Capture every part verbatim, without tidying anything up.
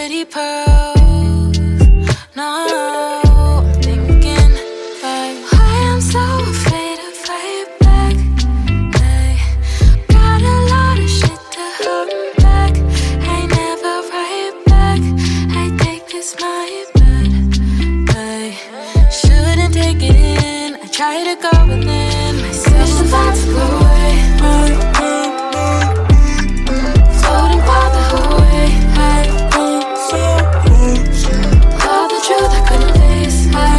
pretty pearls. No, I'm thinking, babe, why I'm so afraid to fight back. Hey, got a lot of shit to hold back. I never write back. I think it's my bad. Hey, shouldn't take it in. I try to go within myself, about to go away. Floating by the whole way. Hey, all the truth I couldn't face. Hey,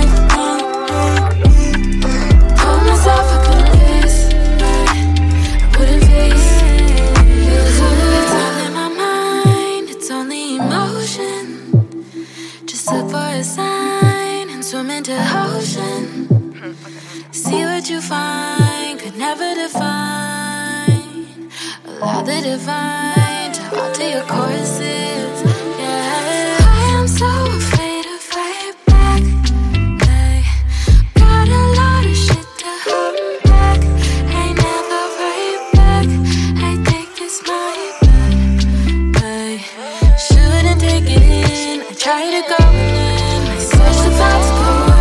told myself I couldn't face. Hey, I wouldn't face. It's all in my mind. It's only emotion. Just look for a sign and swim into ocean. See what you find, could never define. Allow the divine to alter your courses. Yeah, I am so afraid to fight back. Hey, got a lot of shit to hold back. I never write back. I think it's my bad. Hey, shouldn't take it in. I try to go within myself, about to go away.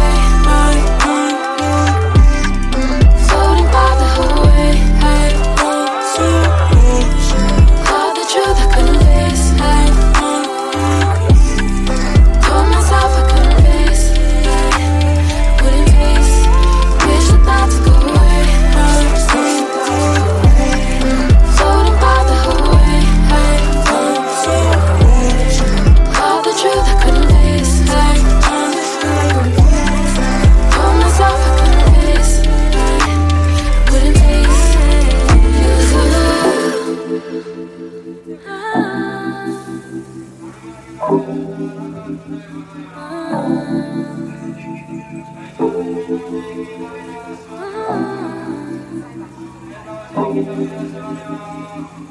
Oh.